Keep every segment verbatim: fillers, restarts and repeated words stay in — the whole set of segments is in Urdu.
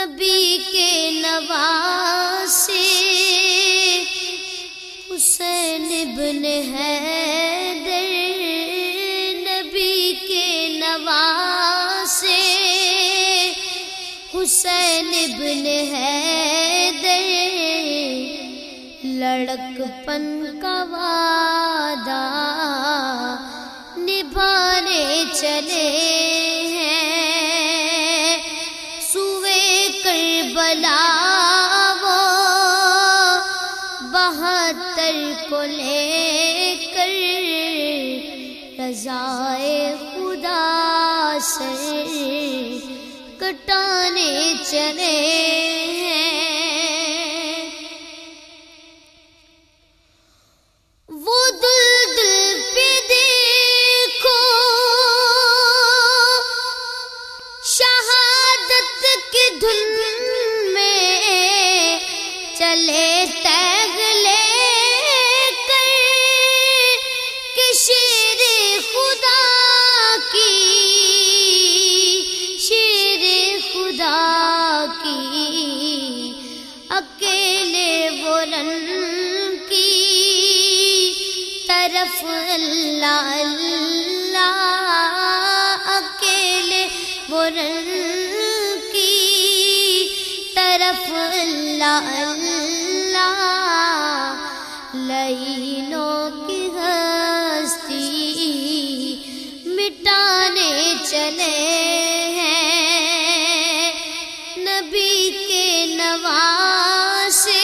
نبی کے نواسے حسین ابن حیدر، نبی کے نواسے حسین ابن حیدر، لڑکپن کا وعدہ نبھانے چلے ہیں، سوئے کربلا وہ بہتر کو لے کر، رضائے خدا سے کٹانے چلے ہیں۔ وہ دلدل پہ دیکھو شہادت کی دھن میں چلے تیغ لے کر، کہ شیر خدا کی شیر خدا کی اکیلے وہ رن کی طرف اللہ اللہ، اکیلے وہ رن کی طرف اللہ اللہ، لعینوں کی ہستی مٹانے چلے ہیں، نبی کے نواسے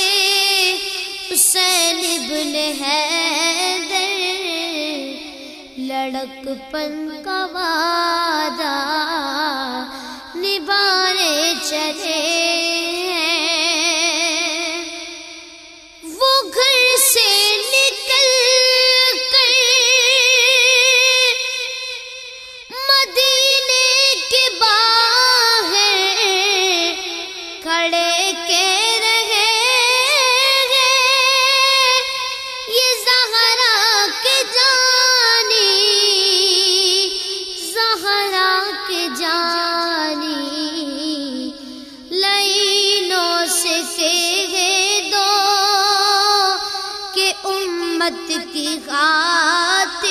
حسین ابن حیدر، لڑکپن کا وعدہ نبھانے چلے ہیں۔ وہ گھر سے نکل کر مدینے کے باہر کھڑے کہہ رہے ہیں، یہ زہرا کے جانی زہرا کے جانی، لعینوں سے کہہ دو کہ امت کی خاطر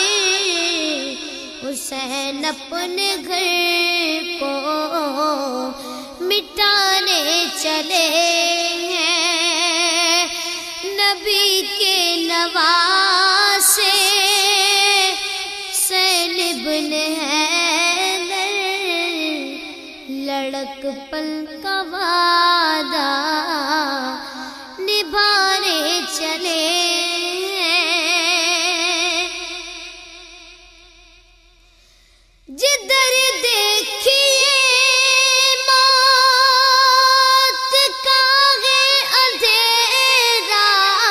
حسین اپنے گھر کو مٹانے چلے ہیں، نبی کے نواسے حسین ابن حیدر، لڑکپن کا وعدہ نبھانے چلے ہیں۔ جدھر دیکھیے موت کا ہے اندھیرا،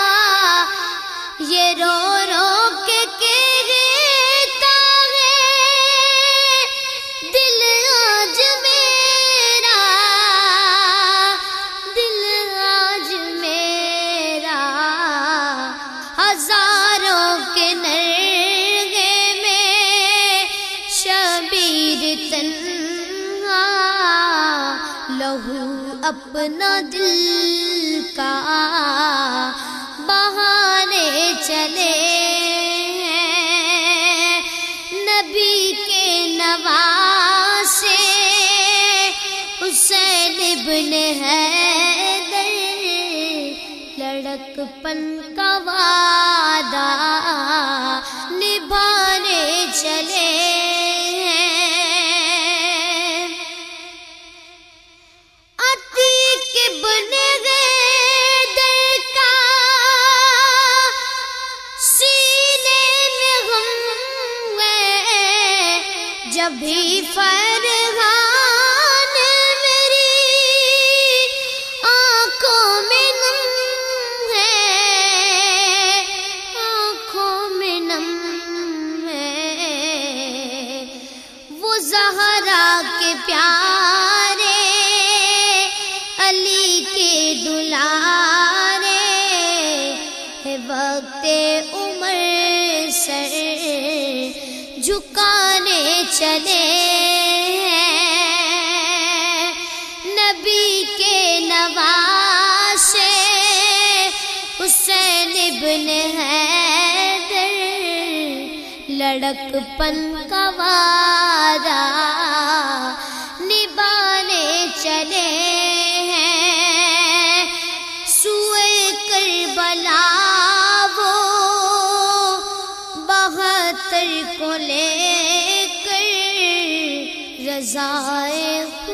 یہ رو رو کے کہتا ہے دل آج میرا، دل آج میرا، ہزاروں کے نرغے میں شبیر تنہا، لہو اپنا دل کا بہانے چلے ہیں، نبی کے نواسے حسین ابن حیدر، لڑکپن کا وعدہ نبھانے چلے ہیں۔ عتیق ابن حیدر کا سینے میں غم ہے، جب بھی فرحان میری آنکھوں میں نم ہے، آنکھوں میں نم ہے، وہ زہرا کے پیارے علی کے دلارے، ہے وقت عمر سر جھکانے چلے ہیں، نبی کے نواسے حسین ابن حیدر لڑک پن کا وعدہ نبھانے چلے ہیں سوئے کربلا وہ بہتر کو لے کر رضائے